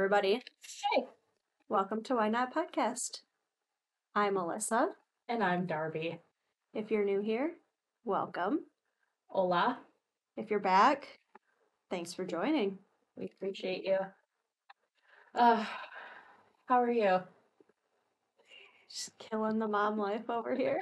everybody. Hey. Welcome to Why Not Podcast. I'm Alyssa. And I'm Darby. If you're new here, welcome. Hola. If you're back, thanks for joining. We appreciate you. How are you? Just killing the mom life over here.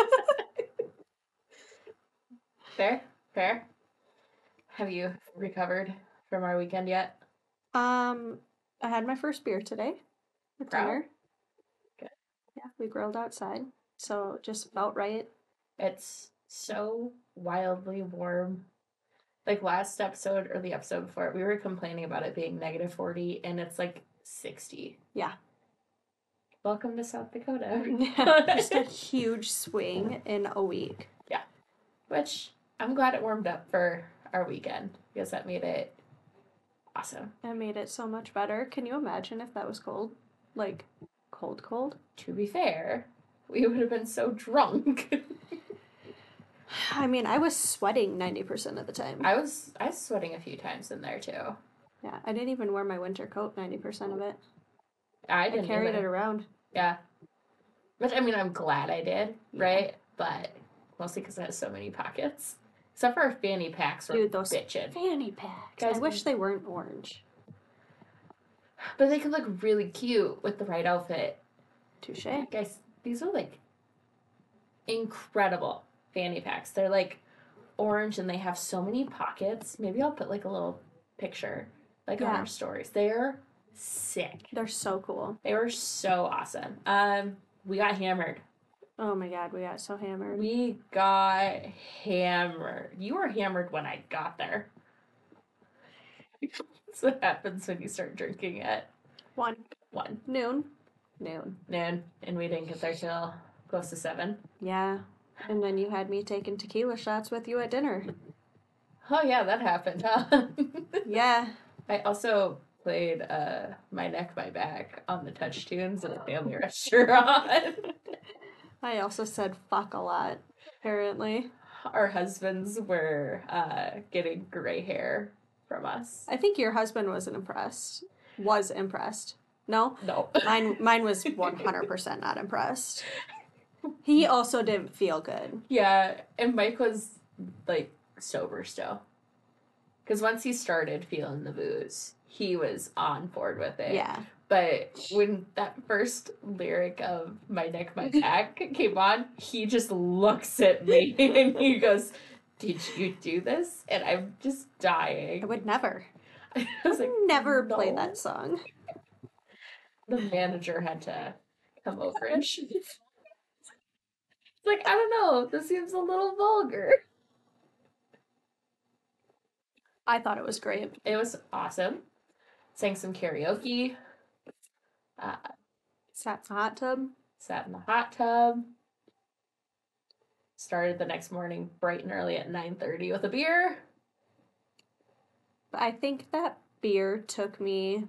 Fair. Have you recovered from our weekend yet? I had my first beer today with Proud? dinner. Good. Yeah, we grilled outside, so it just felt right. It's so wildly warm. Like last episode or the episode before, we were complaining about it being negative 40 and it's like 60. Yeah. Welcome to South Dakota. Just a huge swing in a week. Yeah. Which I'm glad it warmed up for our weekend because that made it awesome. It made it so much better. Can you imagine if that was cold? Like, cold? To be fair, we would have been so drunk. I mean, I was sweating 90% of the time. I was sweating a few times in there too. Yeah, I didn't even wear my winter coat 90% of it. I didn't carried either. it around. Yeah. Which, I mean, I'm glad I did, right? But mostly because it has so many pockets. Except for our fanny packs were those bitchin'. Fanny packs. Guys, I wish they weren't orange. But they could look really cute with the right outfit. Touche. Guys, these are like incredible fanny packs. They're like orange and they have so many pockets. Maybe I'll put like a little picture like on our stories. They're sick. They're so cool. They were so awesome. We got hammered. Oh my god, we got so hammered. We got hammered. You were hammered when I got there. That's what happens when you start drinking at 1. Noon. And we didn't get there till close to 7. Yeah. And then you had me taking tequila shots with you at dinner. Oh yeah, that happened, huh? Yeah. I also played My Neck, My Back on the Touch Tunes at a family restaurant. I also said fuck a lot, apparently. Our husbands were getting gray hair from us. I think your husband wasn't impressed. Was impressed. No? No. Mine was 100% not impressed. He also didn't feel good. Yeah, and Mike was, like, sober still. Because once he started feeling the booze, he was on board with it. Yeah. But when that first lyric of My Neck, My Back came on, he just looks at me and he goes, "Did you do this?" And I'm just dying. I would never. I was like, never no. play that song. The manager had to come over and it's like, I don't know, this seems a little vulgar. I thought it was great. It was awesome. Sang some karaoke. Sat in the hot tub. Sat in the hot tub. Started the next morning bright and early at 9:30 with a beer. I think that beer took me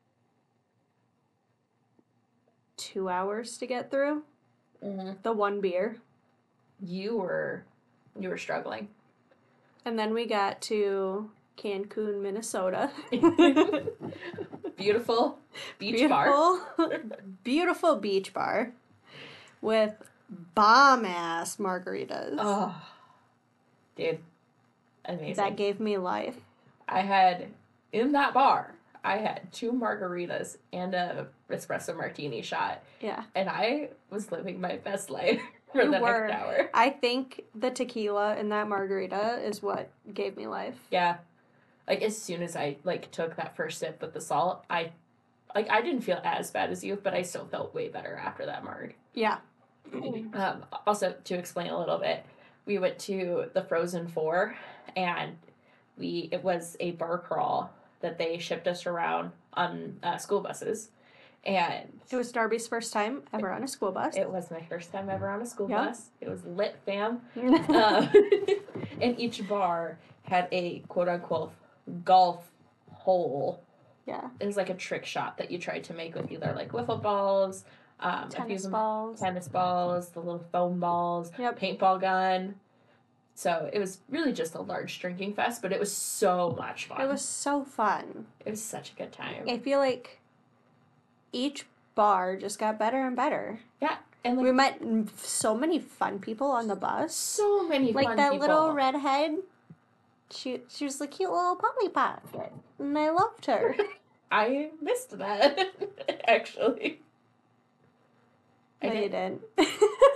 2 hours to get through. Mm-hmm. The one beer. You were struggling. And then we got to Cancun, Minnesota. Beautiful beach bar. Beautiful beach bar with bomb-ass margaritas. Oh, dude, amazing. That gave me life. In that bar, I had 2 margaritas and a espresso martini shot. Yeah. And I was living my best life for the next hour. I think the tequila in that margarita is what gave me life. Yeah. Like, as soon as I, like, took that first sip with the salt, I didn't feel as bad as you, but I still felt way better after that marg. Yeah. Also, to explain a little bit, we went to the Frozen 4, and it was a bar crawl that they shipped us around on school buses. And it was Darby's first time ever on a school bus. It was my first time ever on a school bus. It was lit, fam. And each bar had a quote-unquote golf hole. Yeah. It was like a trick shot that you tried to make with either like wiffle balls, tennis balls, the little foam balls, paintball gun. So it was really just a large drinking fest, but it was so much fun. It was so fun. It was such a good time. I feel like each bar just got better and better. Yeah, and We like met so many fun people on the bus. so many Like fun that people. little redhead. She was the cute little Polly Pocket, and I loved her. I missed that actually. No, I you did. didn't.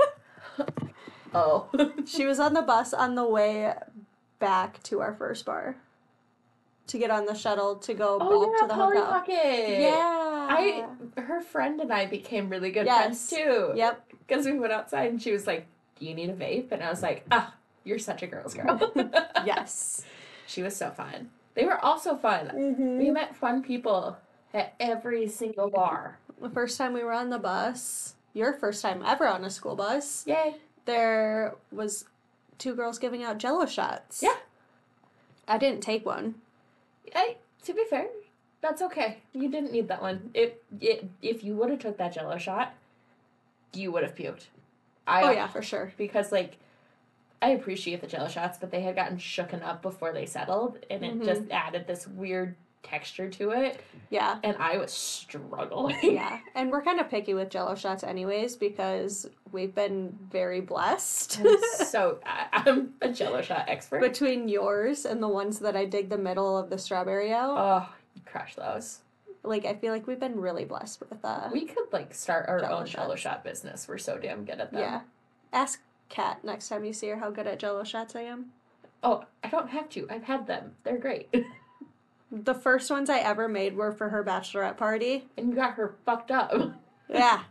Oh. She was on the bus on the way back to our first bar to get on the shuttle to go back to the Polly hotel. Pocket. Yeah. Her friend and I became really good Yes. friends too. Yep. Because we went outside and she was like, "Do you need a vape?" And I was like, "Ah, you're such a girl's girl." Yes. She was so fun. They were also fun. Mm-hmm. We met fun people at every single bar. The first time we were on the bus, your first time ever on a school bus, Yay. there was 2 girls giving out Jello shots. Yeah. I didn't take one. To be fair, that's okay. You didn't need that one. If you would have took that Jello shot, you would have puked. Oh yeah, for sure. Because like, I appreciate the Jello shots, but they had gotten shooken up before they settled, and it just added this weird texture to it. Yeah. And I was struggling. Yeah. And we're kind of picky with Jello shots anyways because we've been very blessed. I'm a Jello shot expert. Between yours and the ones that I dig the middle of the strawberry out. Oh, you crush those. Like, I feel like we've been really blessed with we could like start our Jello own Jello shots. shot business. We're so damn good at them. Yeah. Ask Kat next time you see her how good at Jello shots I am. Oh, I don't have to. I've had them. They're great. The first ones I ever made were for her bachelorette party. And you got her fucked up. Yeah.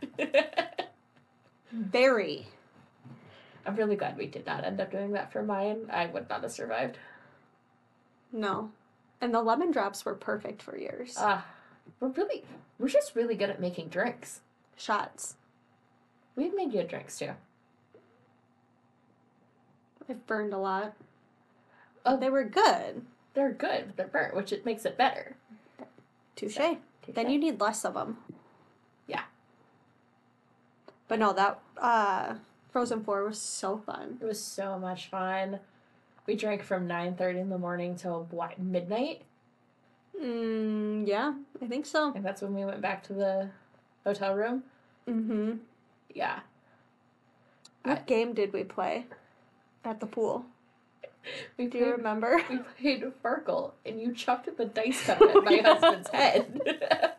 Very. I'm really glad we did not end up doing that for mine. I would not have survived. No. And the lemon drops were perfect for yours. We're just really good at making drinks. Shots. We've made good drinks too. I've burned a lot. Oh, they were good. They're good, but they're burnt, which it makes it better. Touche. Then you need less of them. Yeah. But no, that Frozen 4 was so fun. It was so much fun. We drank from 9:30 in the morning till midnight. Yeah, I think so. And that's when we went back to the hotel room. Mm-hmm. Yeah. What game did we play at the pool? Do you remember? We played Farkle, and you chucked the dice cup at my husband's head.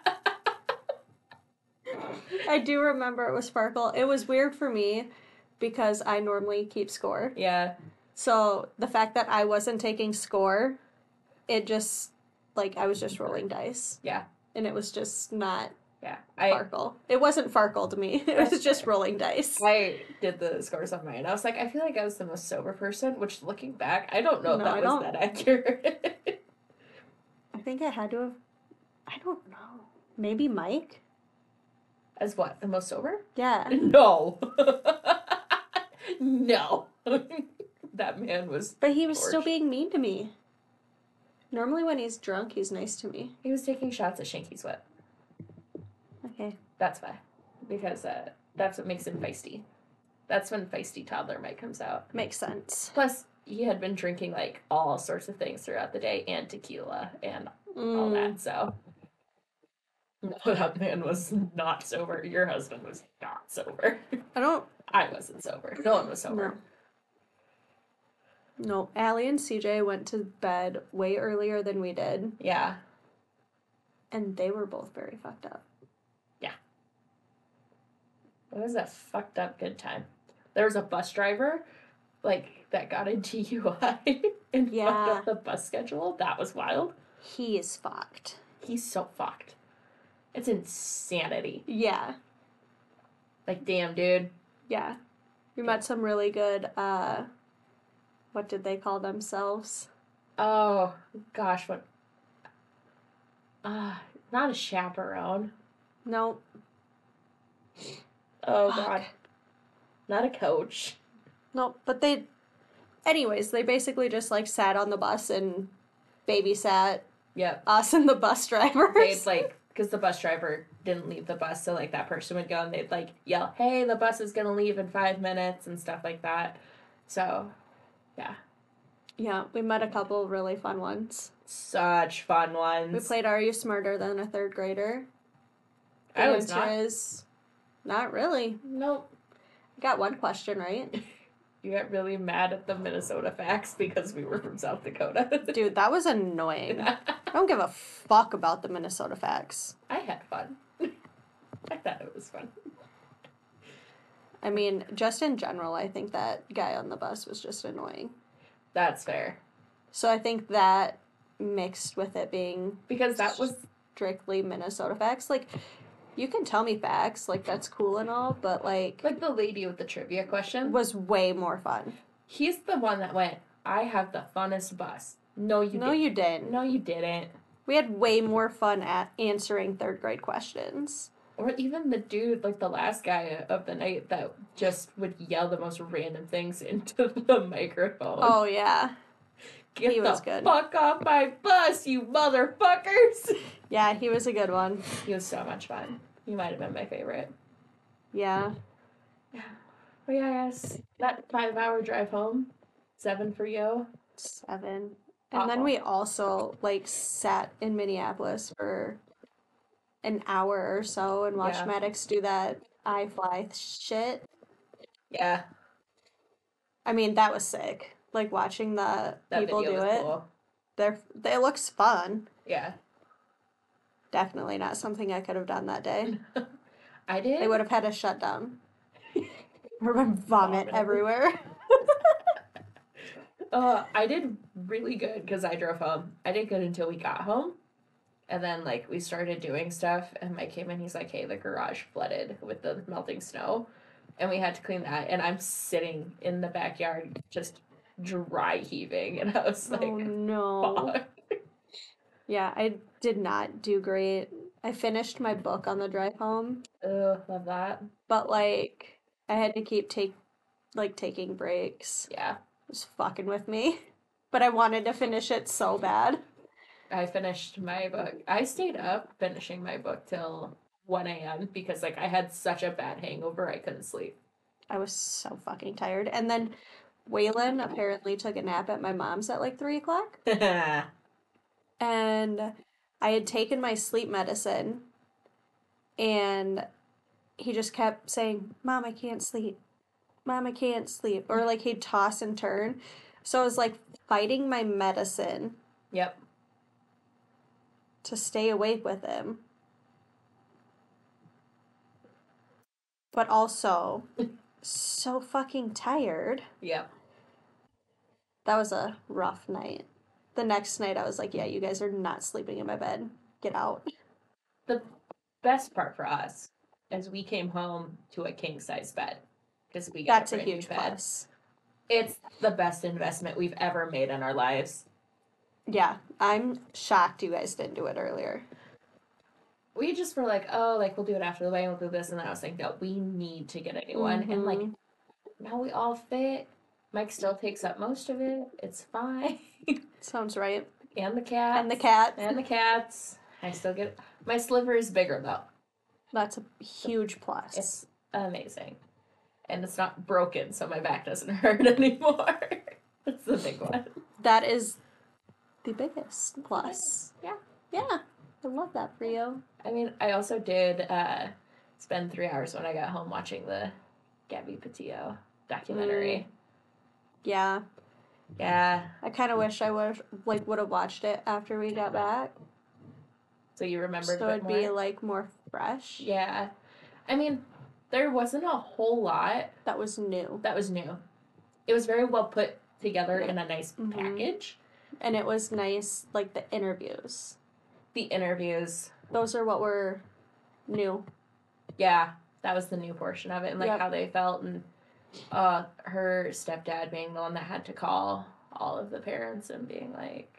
I do remember it was Sparkle. It was weird for me because I normally keep score. Yeah. So the fact that I wasn't taking score, it just, like, I was just rolling dice. Yeah. And it was just not Yeah. Farkle. It wasn't Farkle to me. It was just rolling dice. I did the scores on mine. I was like, I feel like I was the most sober person, which looking back, I don't know if that was that accurate. I think I had to have, I don't know. Maybe Mike? As what? The most sober? Yeah. No. No. That man was. But he was gorgeous. still being mean to me. Normally when he's drunk, he's nice to me. He was taking shots at Shanky's Whip. Okay. That's why. Because that's what makes him feisty. That's when feisty toddler Mike comes out. Makes sense. Plus, he had been drinking, like, all sorts of things throughout the day, and tequila, and all that, so. No, that man was not sober. Your husband was not sober. I wasn't sober. No one was sober. No, Allie and CJ went to bed way earlier than we did. Yeah. And they were both very fucked up. Yeah. It was a fucked up good time. There was a bus driver, like, that got a DUI and fucked up the bus schedule. That was wild. He is fucked. He's so fucked. It's insanity. Yeah. Like, damn, dude. Yeah. We met some really good, what did they call themselves? Oh, gosh, what? Not a chaperone. Nope. Oh, God. Not a coach. Nope, but they... Anyways, they basically just, like, sat on the bus and babysat us and the bus drivers. They'd, like... Because the bus driver didn't leave the bus, so, like, that person would go and they'd, like, yell, hey, the bus is gonna leave in 5 minutes and stuff like that. So, yeah. Yeah, we met a couple really fun ones. Such fun ones. We played Are You Smarter Than a Third Grader? I was not. Is not really. Nope. I got one question right. You got really mad at the Minnesota facts because we were from South Dakota. Dude, that was annoying. I don't give a fuck about the Minnesota facts. I had fun. I thought it was fun. I mean, just in general, I think that guy on the bus was just annoying. That's fair. So I think that mixed with it being... Because that was... strictly Minnesota facts. Like, you can tell me facts, like, that's cool and all, but, like... Like the lady with the trivia question. Was way more fun. He's the one that went, I have the funnest bus. No, you didn't. No, you didn't. No, you didn't. We had way more fun at answering third grade questions. Or even the dude, like the last guy of the night that just would yell the most random things into the microphone. Oh, yeah. Get he was the good. Fuck off my bus, you motherfuckers! Yeah, he was a good one. He was so much fun. He might have been my favorite. Yeah. Yeah. But yeah, guys, that 5-hour drive home, 7 for you. 7. And then we also, like, sat in Minneapolis for an hour or so and watched Maddox do that iFly shit. Yeah. I mean, that was sick. Like, watching that people do it. Cool. It looks fun. Yeah. Definitely not something I could have done that day. I did? They would have had a shutdown. Or vomit everywhere. I did really good because I drove home. I did good until we got home. And then, like, we started doing stuff, and Mike came in, he's like, hey, the garage flooded with the melting snow. And we had to clean that. And I'm sitting in the backyard just dry heaving. And I was like, oh, no. Fuck. Yeah, I did not do great. I finished my book on the drive home. Ugh, love that. But, like, I had to keep taking breaks. Yeah. It was fucking with me. But I wanted to finish it so bad. I finished my book. I stayed up finishing my book till 1 a.m. because, like, I had such a bad hangover I couldn't sleep. I was so fucking tired. And then Waylon apparently took a nap at my mom's at, like, 3 o'clock. And I had taken my sleep medicine, and he just kept saying, Mom, I can't sleep. Mom, I can't sleep. Or, like, he'd toss and turn. So I was, like, fighting my medicine. Yep. To stay awake with him. But also, so fucking tired. Yep. That was a rough night. The next night, I was like, yeah, you guys are not sleeping in my bed. Get out. The best part for us is we came home to a king-size bed. Because we got That's a huge plus. It's the best investment we've ever made in our lives. Yeah, I'm shocked you guys didn't do it earlier. We just were like, oh, like, we'll do it after the wedding, we'll do this. And then I was like, no, we need to get a new one. And, like, now we all fit. Mike still takes up most of it. It's fine. Sounds right. And the cat. And the cat. And the cats. I still get it. My sliver is bigger, though. That's a huge plus. It's amazing. And it's not broken, so my back doesn't hurt anymore. That's the big one. That is the biggest plus. Yeah. Yeah. I love that for you. I mean, I also did spend 3 hours when I got home watching the Gabby Petito documentary. Yeah. Yeah. I kind of wish I would have watched it after we got back. So you remembered so a bit it'd more? be like more fresh. Yeah. I mean, there wasn't a whole lot. That was new. It was very well put together in a nice package. And it was nice, like the interviews. Those are what were new. Yeah, that was the new portion of it. And like how they felt. And her stepdad being the one that had to call all of the parents and being like,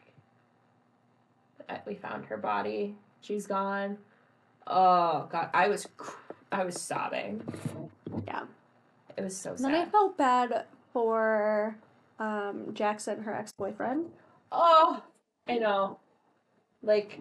we found her body. She's gone. Oh, God. I was sobbing. Yeah. It was so sad. Then I felt bad for Jackson, her ex-boyfriend. Oh, I know. Like,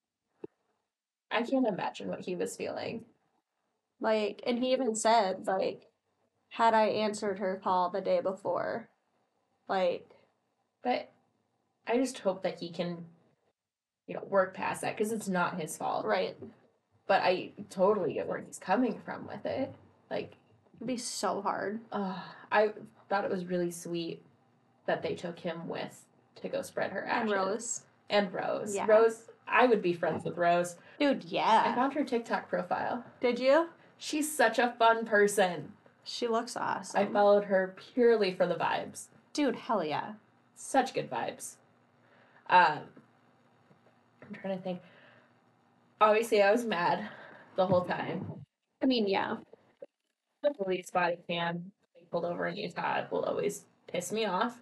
I can't imagine what he was feeling. Like, and he even said, like, had I answered her call the day before, like... But I just hope that he can, work past that, because it's not his fault. Right. But I totally get where he's coming from with it. Like, It'd be so hard. I thought it was really sweet that they took him with to go spread her ashes. And Rose. Yeah. Rose, I would be friends with Rose. Dude, yeah. I found her TikTok profile. Did you? She's such a fun person. She looks awesome. I followed her purely for the vibes. Dude, hell yeah. Such good vibes. I'm trying to think. Obviously, I was mad the whole time. I mean, yeah. The police body cam they pulled over in Utah will always piss me off.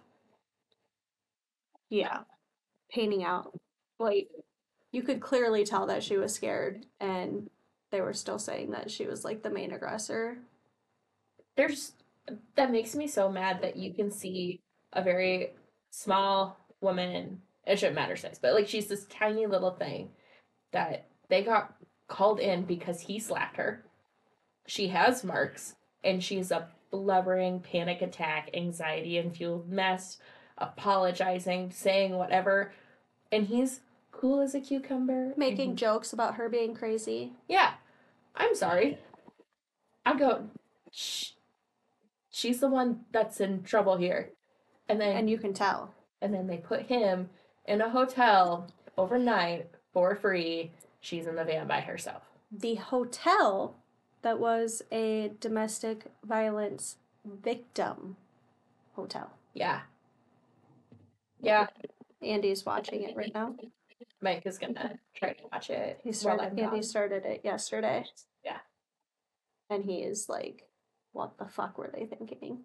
Yeah. Painting out. Like, you could clearly tell that she was scared, and they were still saying that she was, like, the main aggressor. That makes me so mad that you can see a very small woman, it shouldn't matter sex, but, like, she's this tiny little thing that they got called in because he slapped her. She has marks, and she's a blubbering, panic attack, anxiety-infused mess, apologizing, saying whatever, and he's cool as a cucumber. Making jokes about her being crazy. Yeah. I'm sorry. I go, she's the one that's in trouble here. And you can tell. And then they put him in a hotel overnight for free. She's in the van by herself. The hotel that was a domestic violence victim hotel. Yeah. Yeah. Andy's watching it right now. Mike is gonna try to watch it. Andy started it yesterday. Yeah. And he is like, what the fuck were they thinking?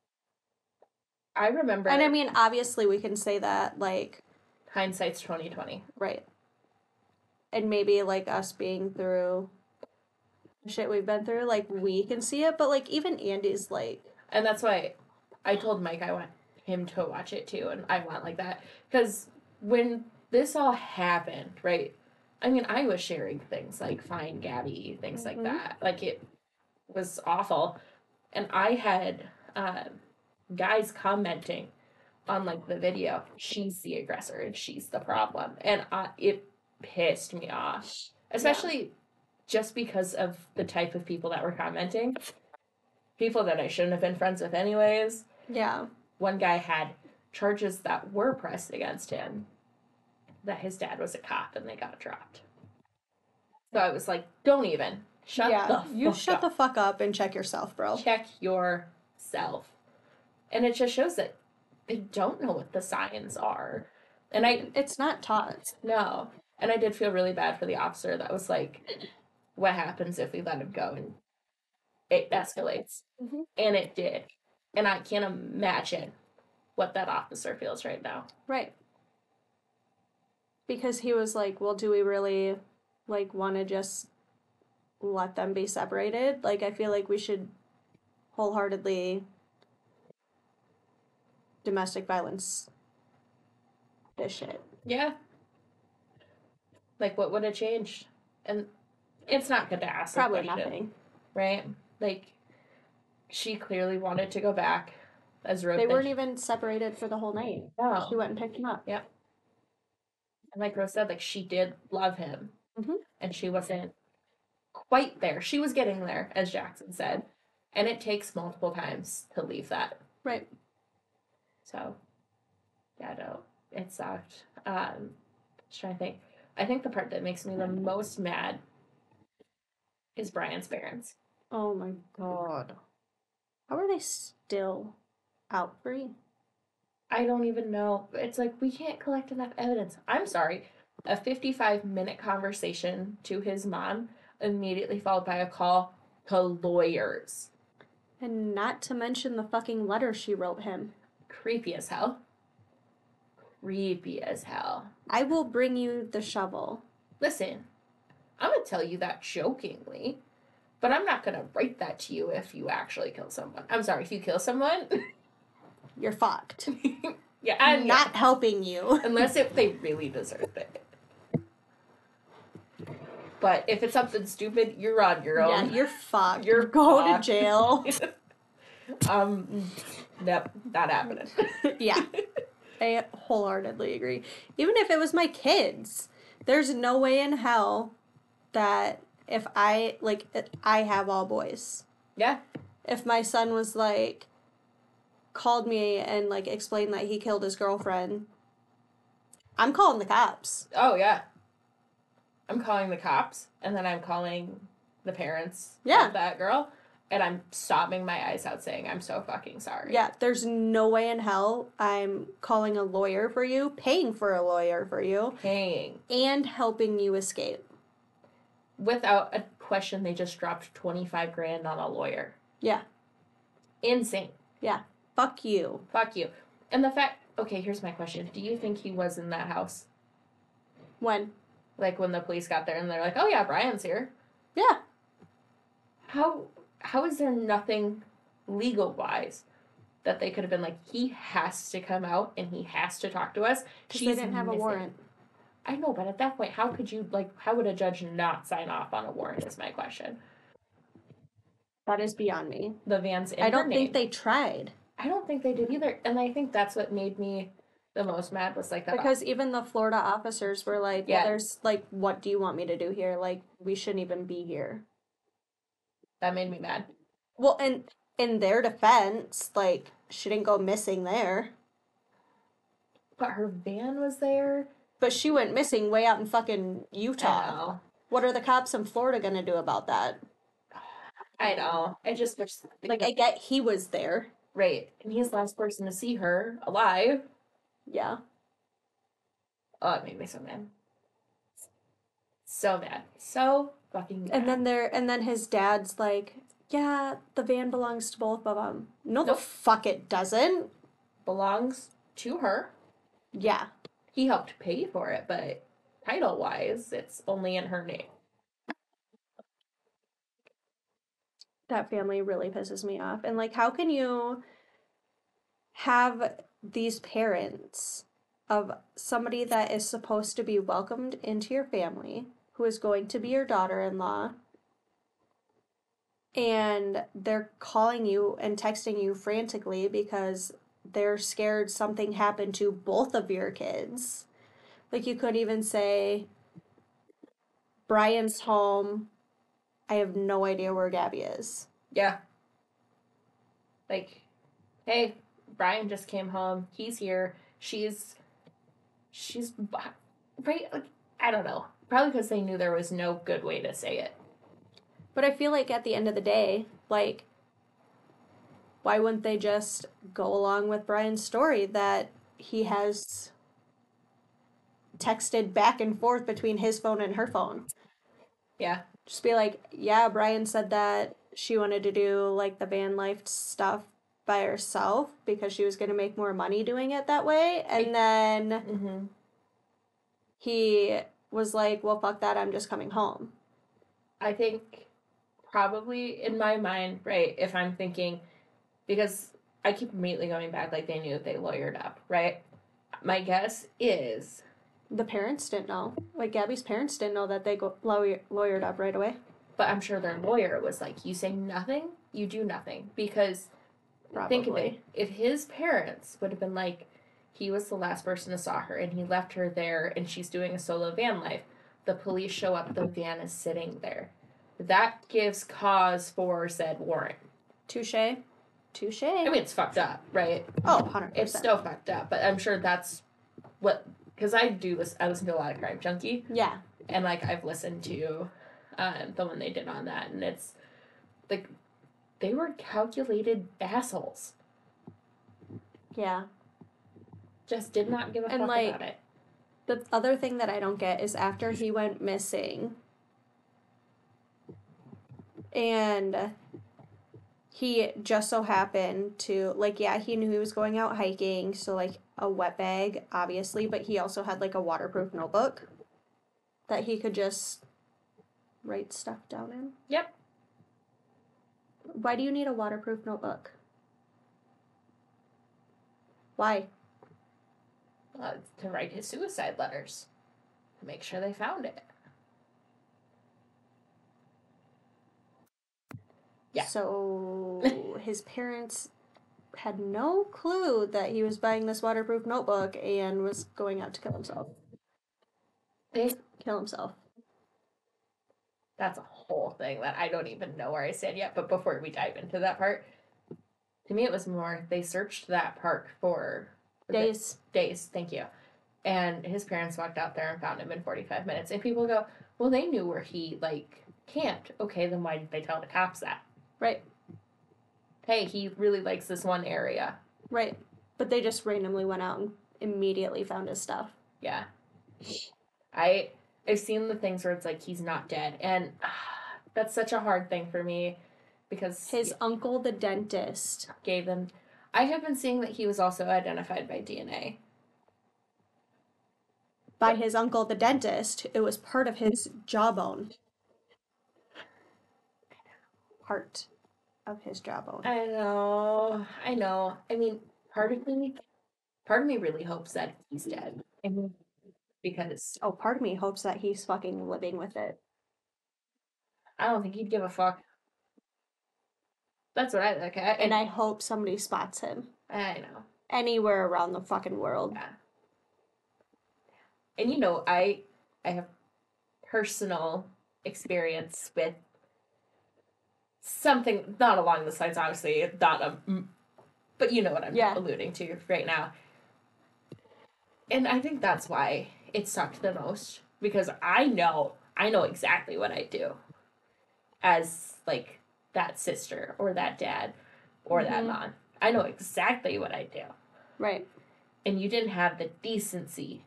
I remember. And I mean, obviously we can say that, like, hindsight's 20/20. Right. And maybe, like, us being through shit we've been through, like, we can see it, but, like, even Andy's, like... And that's why I told Mike I want him to watch it, too, and I want, like, that. Because when this all happened, right, I mean, I was sharing things like Find Gabby, things like that. Like, it was awful. And I had guys commenting on, like, the video, she's the aggressor and she's the problem. And it pissed me off. Especially just because of the type of people that were commenting. People that I shouldn't have been friends with anyways. Yeah. One guy had charges that were pressed against him. That his dad was a cop and they got dropped. So I was like, don't even. Shut the fuck up and check yourself, bro. Check yourself. And it just shows that they don't know what the signs are. And it's not taught. No. And I did feel really bad for the officer that was like, what happens if we let him go? And it escalates. Mm-hmm. And it did. And I can't imagine what that officer feels right now. Right. Because he was like, well, do we really, like, want to just let them be separated? Like, I feel like we should wholeheartedly domestic violence this shit. Yeah. Like, what would have changed? And it's not good to ask. Probably nothing. Right? Like, she clearly wanted to go back. As Rose They weren't even separated for the whole night. No. She went and picked him up. Yep. And like Rose said, like, she did love him. Mm-hmm. And she wasn't quite there. She was getting there, as Jackson said. And it takes multiple times to leave that. Right. So, yeah, no, it sucked. Just trying to think. I think the part that makes me the most mad is Brian's parents. Oh my god. How are they still out free? I don't even know. It's like, we can't collect enough evidence. I'm sorry. A 55-minute conversation to his mom, immediately followed by a call to lawyers. And not to mention the fucking letter she wrote him. Creepy as hell. Creepy as hell. I will bring you the shovel. Listen, I'm going to tell you that jokingly, but I'm not going to write that to you if you actually kill someone. I'm sorry, if you kill someone... You're fucked. Yeah, I'm not helping you. Unless if they really deserve it. But if it's something stupid, you're on your own. Yeah, you're fucked. You're going fucked. to jail. Nope, not happening. Yeah. I wholeheartedly agree. Even if it was my kids, there's no way in hell that if I have all boys. Yeah. If my son was like, called me and like explained that he killed his girlfriend, I'm calling the cops. Oh, yeah. I'm calling the cops, and then I'm calling the parents of that girl, and I'm sobbing my eyes out saying, I'm so fucking sorry. Yeah, there's no way in hell I'm calling a lawyer for you, paying for a lawyer for you. Paying. And helping you escape. Without a question, they just dropped $25,000 on a lawyer. Yeah. Insane. Yeah. Fuck you. Fuck you. And the fact... Okay, here's my question. Do you think he was in that house? When? Like, when the police got there and they're like, oh, yeah, Brian's here. Yeah. How is there nothing legal-wise that they could have been like, he has to come out and he has to talk to us? Because they didn't have a warrant. I know, but at that point, how would a judge not sign off on a warrant is my question. That is beyond me. The van's in I don't her name. think they tried. I don't think they did either. And I think that's what made me the most mad was like that. Because even the Florida officers were like, yeah, there's like, what do you want me to do here? Like, we shouldn't even be here. That made me mad. Well, and in their defense, like, she didn't go missing there. But her van was there. But she went missing way out in fucking Utah. I know. What are the cops in Florida gonna do about that? I know. I just wish... Like, I get he was there. Right. And he's the last person to see her alive. Yeah. Oh, it made me so mad. So mad. So fucking mad. And then his dad's like, yeah, the van belongs to both of them. No, the fuck it doesn't. Belongs to her. Yeah. He helped pay for it, but title-wise, it's only in her name. That family really pisses me off. And, like, how can you have these parents of somebody that is supposed to be welcomed into your family, who is going to be your daughter-in-law, and they're calling you and texting you frantically because they're scared something happened to both of your kids. Like, you could even say, Brian's home. I have no idea where Gabby is. Yeah. Like, hey, Brian just came home. He's here. She's right. Like, I don't know. Probably because they knew there was no good way to say it. But I feel like at the end of the day, like, why wouldn't they just go along with Brian's story that he has texted back and forth between his phone and her phone? Yeah. Just be like, yeah, Brian said that she wanted to do, like, the van life stuff by herself because she was going to make more money doing it that way. And then he was like, well, fuck that, I'm just coming home. I think probably in my mind, right, if I'm thinking, because I keep immediately going back, like, they knew that they lawyered up, right? My guess is... The parents didn't know. Like, Gabby's parents didn't know that they lawyered up right away. But I'm sure their lawyer was like, you say nothing, you do nothing. Because, think of it, if his parents would have been like, he was the last person to saw her, and he left her there, and she's doing a solo van life, the police show up, the van is sitting there. That gives cause for said warrant. Touche. I mean, it's fucked up, right? Oh, 100%. It's still fucked up, but I'm sure that's what... Because I listen to a lot of Crime Junkie. Yeah. And, like, I've listened to the one they did on that, and it's, like, they were calculated assholes. Yeah. Just did not give a fuck about it. The other thing that I don't get is after he went missing, and he just so happened to, like, yeah, he knew he was going out hiking, so, like, a wet bag, obviously, but he also had, like, a waterproof notebook that he could just write stuff down in. Yep. Why do you need a waterproof notebook? Why? To write his suicide letters. To make sure they found it. Yeah. So his parents had no clue that he was buying this waterproof notebook and was going out to kill himself. Kill himself. that's a whole thing that I don't even know where I stand yet. But before we dive into that part, to me it was more they searched that park for Days. Days, thank you. And his parents walked out there and found him in 45 minutes. And people go, well, they knew where he, like, camped. Okay, then why didn't they tell the cops that? Right. Hey, he really likes this one area. Right. But they just randomly went out and immediately found his stuff. Yeah. I've seen the things where it's like he's not dead. And that's such a hard thing for me because his uncle, the dentist, gave them. I have been seeing that he was also identified by DNA. By his uncle, the dentist. It was part of his jawbone. Part of his jawbone. I know. I mean, part of me really hopes that he's dead. Because part of me hopes that he's fucking living with it. I don't think he'd give a fuck. That's what I look at. And I hope somebody spots him. I know. Anywhere around the fucking world. Yeah. And you know, I have personal experience with something not along the lines, obviously, but you know what I'm alluding to right now. And I think that's why it sucked the most, because I know exactly what I do as, like, that sister or that dad or that mom. I know exactly what I do. Right. And you didn't have the decency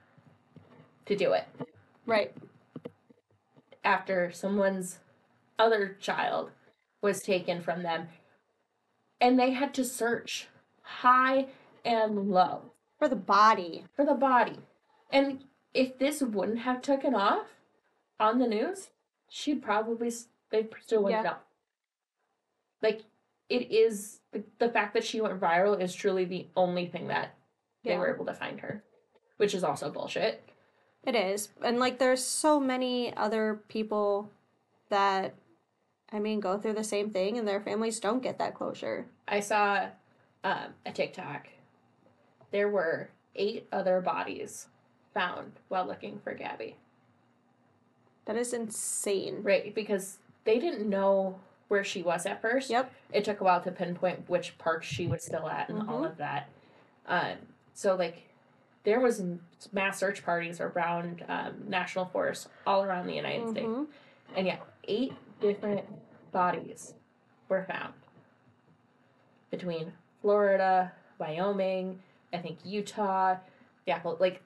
to do it. Right. After someone's other child was taken from them, and they had to search high and low. For the body. And if this wouldn't have taken off on the news, they still wouldn't know. Like, it is, the fact that she went viral is truly the only thing that they were able to find her, which is also bullshit. It is. And, like, there's so many other people that, I mean, go through the same thing and their families don't get that closure. I saw a TikTok. There were 8 other bodies found while looking for Gabby. That is insane. Right, because they didn't know where she was at first. Yep. It took a while to pinpoint which park she was still at and all of that. So, like, there was mass search parties around national forests all around the United States. And yet, 8 different bodies were found. Between Florida, Wyoming, I think Utah, like,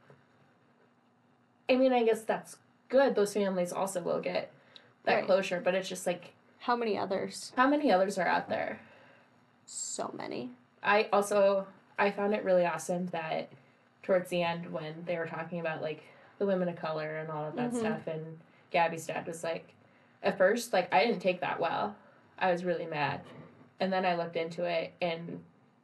I mean, I guess that's good. Those families also will get that closure, but it's just like... How many others are out there? So many. I found it really awesome that towards the end when they were talking about, like, the women of color and all of that stuff, and Gabby's dad was like, at first, like, I didn't take that well. I was really mad. And then I looked into it, and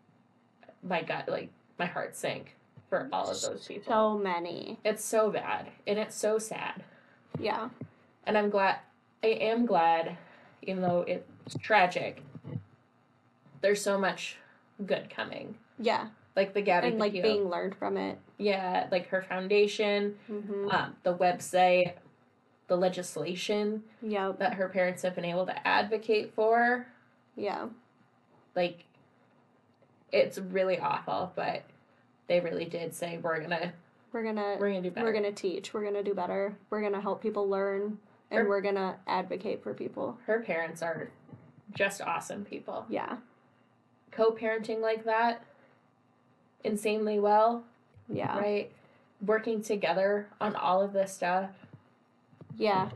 my gut, like, my heart sank for all of those people. So many. It's so bad, and it's so sad. Yeah. And I am glad, even though it's tragic, there's so much good coming. Yeah. Like the Gabby and, like, being learned from it. Yeah, like her foundation, the website, the legislation that her parents have been able to advocate for. Yeah. Like, it's really awful, but they really did say, we're gonna do better. We're gonna teach. We're gonna do better. We're gonna help people learn, and we're gonna advocate for people. Her parents are just awesome people. Yeah. Co-parenting like that, insanely well. Yeah. Right? Working together on all of this stuff. Yeah.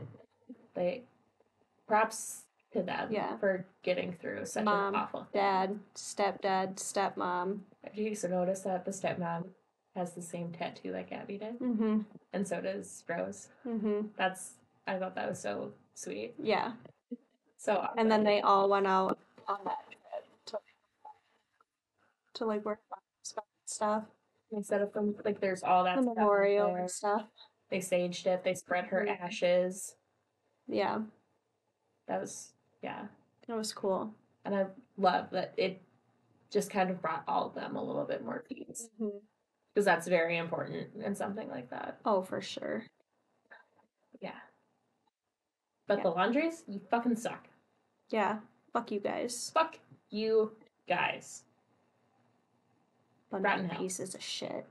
Props to them for getting through such an awful thing. Dad, stepdad, stepmom. Did you used to notice that the stepmom has the same tattoo that Gabby did? And so does Rose. I thought that was so sweet. Yeah. So awesome. And then they all went out on that trip to like work on stuff. Instead of them, like, there's all that the memorial and stuff. They saged it. They spread her ashes. Yeah. That was cool. And I love that it just kind of brought all of them a little bit more peace. Because that's very important in something like that. Oh, for sure. Yeah. But Yeah. the Landres, you fucking suck. Yeah. Fuck you guys. Fuck you guys. Bunch Rotten of hell. pieces of shit.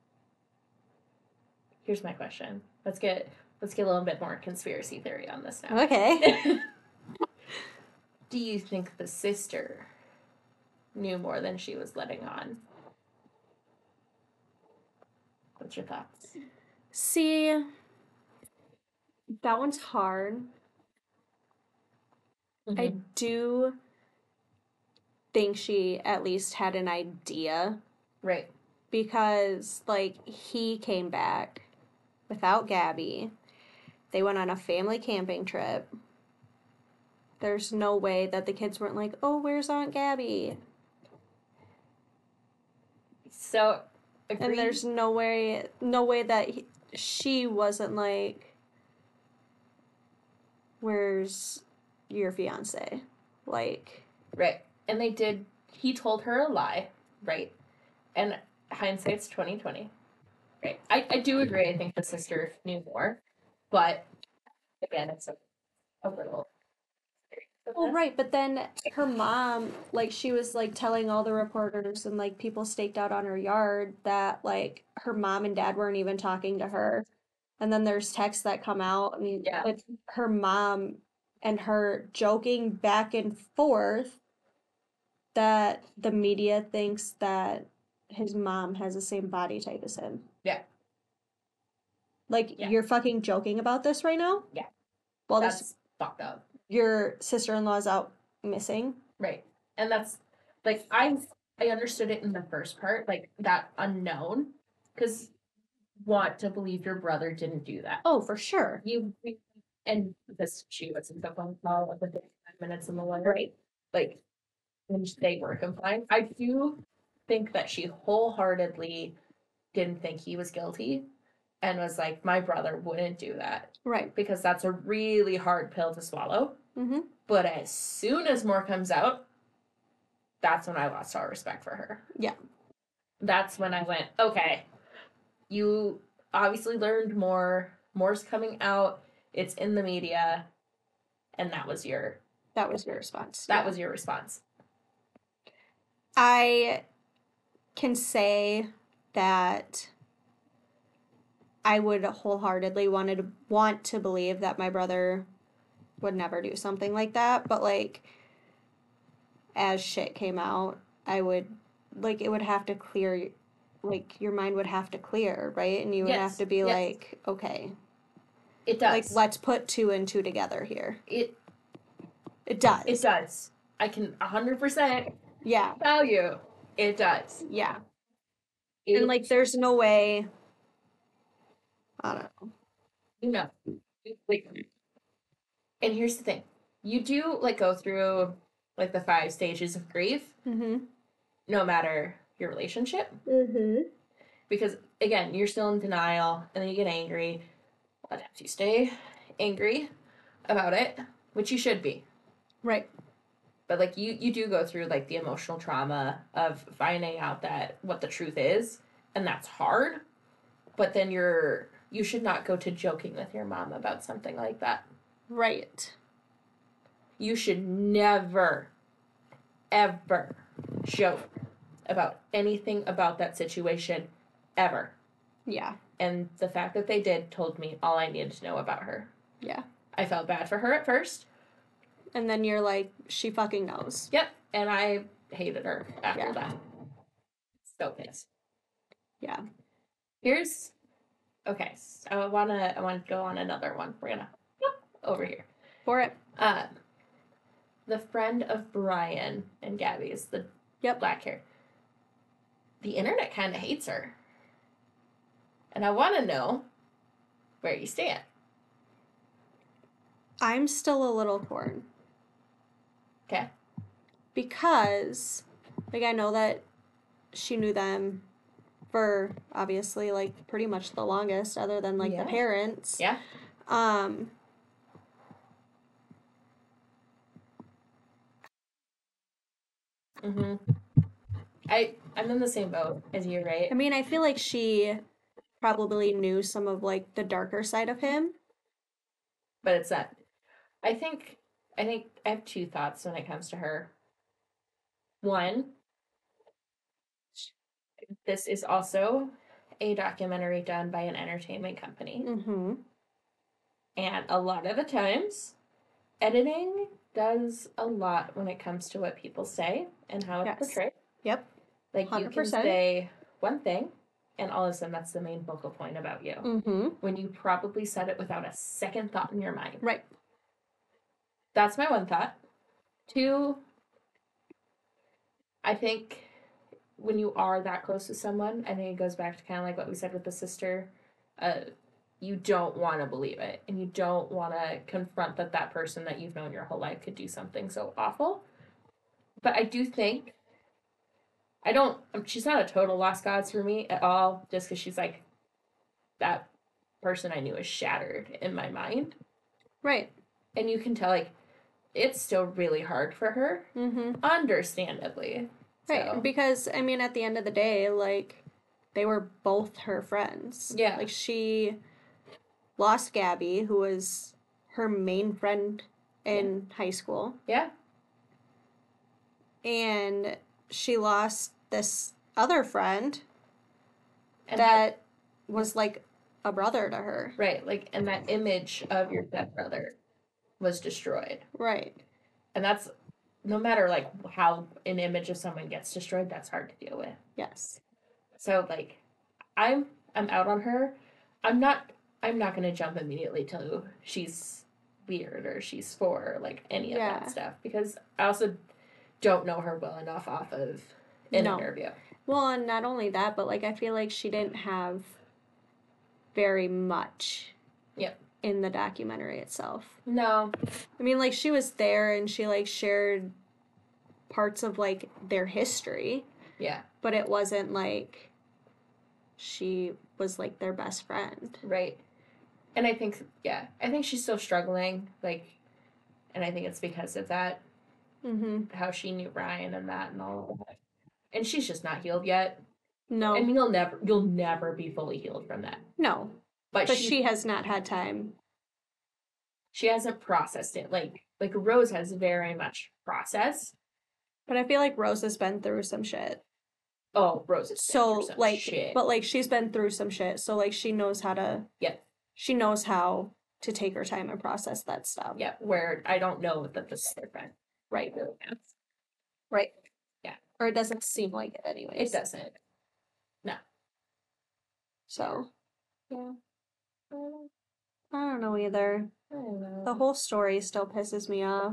Here's my question. Let's get a little bit more conspiracy theory on this now. Okay. Do you think the sister knew more than she was letting on? What's your thoughts? See, that one's hard. Mm-hmm. I do think she at least had an idea. Right. Because, like, he came back without Gabby. They went on a family camping trip. There's no way that the kids weren't like, oh, where's Aunt Gabby? So, agreed. And there's no way that she wasn't like, where's your fiance? Like, right. And he told her a lie, right? And hindsight's 2020. Right. I do agree. I think the sister knew more. But again, it's a little. well, right, but then her mom, like, she was like telling all the reporters and like people staked out on her yard that like her mom and dad weren't even talking to her. And then there's texts that come out and Yeah. with her mom and her joking back and forth that the media thinks that his mom has the same body type as him. Yeah. Like, Yeah. you're fucking joking about this right now? Yeah. Well, That's fucked up. your sister-in-law's out missing. Right. And that's like I understood it in the first part, like that unknown, because want to believe your brother didn't do that. Oh, for sure. And this she was in the phone call with the 5 minutes in the lawyer. Right. Like when they were complying. I do think that she wholeheartedly didn't think he was guilty and was like, my brother wouldn't do that. Right. Because that's a really hard pill to swallow. Mm-hmm. But as soon as more comes out, that's when I lost all respect for her. Yeah. That's when I went, okay, you obviously learned more. More's coming out. It's in the media. And that was your response. That was your response. I can say that I would wholeheartedly want to believe that my brother would never do something like that, but like as shit came out, I would like it would have to clear, like your mind would have to clear, right? And you would have to be like, okay, it does. Like let's put 2 and 2 together here. It does. It does. I can 100% yeah tell you it does. Yeah. And like there's no way. I don't know. No. Like, and here's the thing. You do like go through like the 5 stages of grief. Mm-hmm. No matter your relationship. Mm-hmm. Because again, you're still in denial and then you get angry. A lot of times you stay angry about it, which you should be. Right. But like you do go through like the emotional trauma of finding out that what the truth is, and that's hard. But then you should not go to joking with your mom about something like that. Right. You should never, ever joke about anything about that situation, ever. Yeah. And the fact that they did told me all I needed to know about her. Yeah. I felt bad for her at first. And then you're like, she fucking knows. Yep. And I hated her after that. So pissed. Yeah. Okay. So I wanna go on another one. We're gonna over here. For it. The friend of Brian and Gabby's, the black hair. The internet kind of hates her. And I want to know where you stand. I'm still a little torn. Okay. Because, like, I know that she knew them for, obviously, like, pretty much the longest, other than, like, the parents. Yeah. Mm-hmm. I'm in the same boat as you, right? I mean, I feel like she probably knew some of, like, the darker side of him. But it's that I think I have two thoughts when it comes to her. One, this is also a documentary done by an entertainment company. Mm-hmm. And a lot of the times, editing does a lot when it comes to what people say and how it's Yes. portrayed. Yep. Like, you can 100%. say one thing, and all of a sudden that's the main focal point about you. Mm-hmm. When you probably said it without a second thought in your mind. Right. That's my one thought. Two, I think when you are that close to someone, I think it goes back to kind of like what we said with the sister. You don't want to believe it, and you don't want to confront that person that you've known your whole life could do something so awful. But I do think I don't. She's not a total lost cause for me at all. Just because she's like that person I knew is shattered in my mind, Right. and you can tell like it's still really hard for her, Mm-hmm. understandably. Right. So, Because, I mean, at the end of the day, like, they were both her friends. Yeah. Like, she lost Gabby, who was her main friend in high school. yeah, And she lost this other friend and that was like a brother to her. right, like, and that image of your stepbrother was destroyed, Right. and that's no matter like how an image of someone gets destroyed, that's hard to deal with. Yes. So like, I'm out on her. I'm not gonna jump immediately to she's weird or she's for like any of Yeah. that stuff because I also don't know her well enough off of an No. interview. Well, and not only that, but like I feel like she didn't have very much Yep. in the documentary itself. No. I mean, like she was there and she like shared parts of like their history, Yeah. but it wasn't like she was like their best friend. Right. And I think she's still struggling, like, and I think it's because of that, Mm-hmm. how she knew Ryan and that and all of that. And she's just not healed yet. No. And you'll never be fully healed from that. No. But she has not had time. She hasn't processed it. Like Rose has very much processed. But I feel like Rose has been through some shit. Oh, Rose has been through some like shit. but like she's been through some shit. So like she knows how to she knows how to take her time and process that stuff. Yeah, where I don't know that this is their friend. Right. Really has. Right. Yeah. Or it doesn't seem like it anyways. It doesn't. No. So yeah. I don't know either. I don't know. The whole story still pisses me off.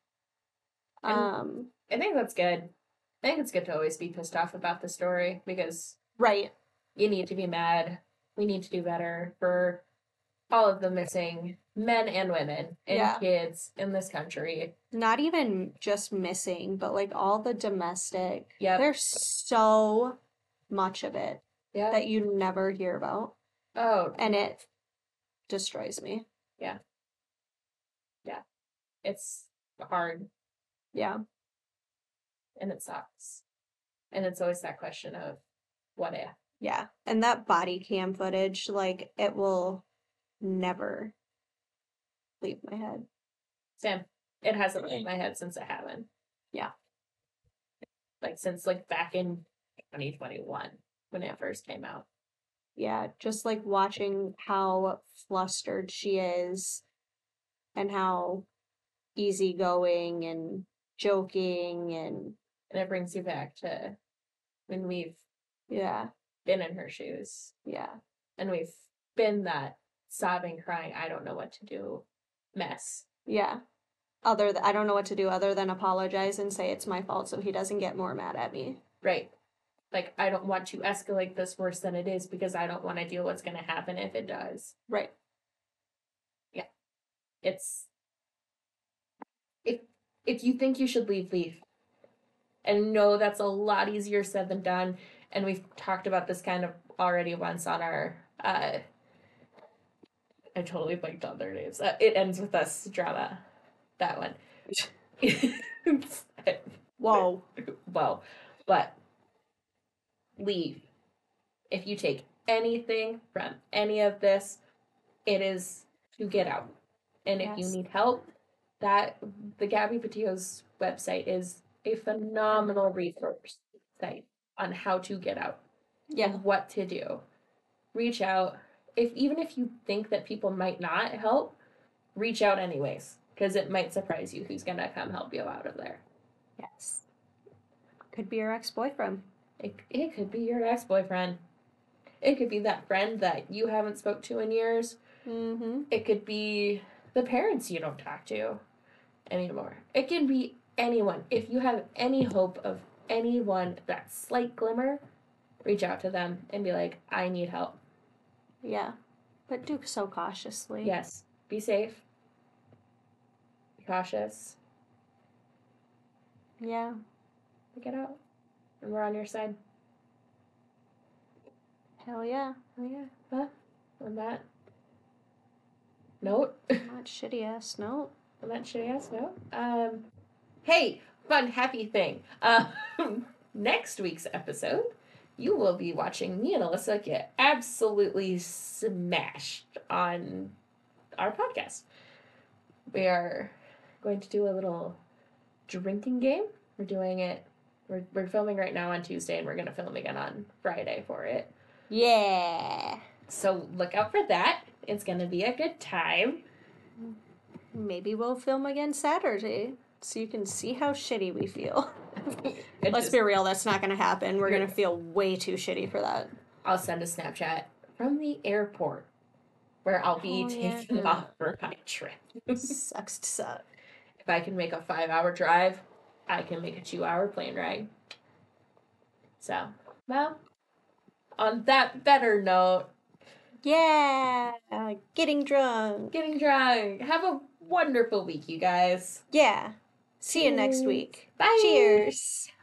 I think that's good. I think it's good to always be pissed off about the story because right. You need to be mad. We need to do better for all of the missing men and women and kids in this country. Not even just missing, but like all the domestic. Yeah. There's so much of it that you never hear about. Oh. And it destroys me. Yeah. Yeah. It's hard. Yeah. And it sucks. And it's always that question of what if? Yeah. And that body cam footage, like, it will never leave my head. Sam, it hasn't left my head since it happened. Yeah. Like, since, like, back in 2021 when it first came out. Yeah, just, like, watching how flustered she is and how easygoing and joking and it brings you back to when we've been in her shoes. Yeah. And we've been that sobbing, crying, I don't know what to do mess. Yeah. I don't know what to do other than apologize and say it's my fault so he doesn't get more mad at me. Right. Like, I don't want to escalate this worse than it is because I don't want to deal what's going to happen if it does. Right. Yeah. It's... If you think you should leave, leave. And no, that's a lot easier said than done. And we've talked about this kind of already once on our... I totally blanked on their names. It Ends With Us drama. That one. Whoa. Whoa. But leave. If you take anything from any of this, it is to get out. And if you need help, that the Gabby Petito's website is a phenomenal resource site on how to get out and what to do. Reach out. Even if you think that people might not help, reach out anyways, because it might surprise you who's gonna come help you out of there. Yes. Could be your ex-boyfriend. It could be your ex-boyfriend. It could be that friend that you haven't spoke to in years. Mm-hmm. It could be the parents you don't talk to anymore. It can be anyone. If you have any hope of anyone, that slight glimmer, reach out to them and be like, I need help. Yeah. But do so cautiously. Yes. Be safe. Be cautious. Yeah. Get out. And we're on your side. Hell yeah. Oh yeah. Huh? On that note. Not shitty ass note. On that shitty ass note. Hey, fun, happy thing. Next week's episode, you will be watching me and Alyssa get absolutely smashed on our podcast. We are going to do a little drinking game. We're doing it. We're filming right now on Tuesday, and we're going to film again on Friday for it. Yeah. So look out for that. It's going to be a good time. Maybe we'll film again Saturday, so you can see how shitty we feel. Let's be real, that's not going to happen. We're going to feel way too shitty for that. I'll send a Snapchat from the airport where I'll be taking off for my trip. Sucks to suck. If I can make a 5-hour drive, I can make a 2-hour plane ride. So, well, on that better note. Yeah, getting drunk. Getting drunk. Have a wonderful week, you guys. Yeah. See you next week. Bye. Cheers.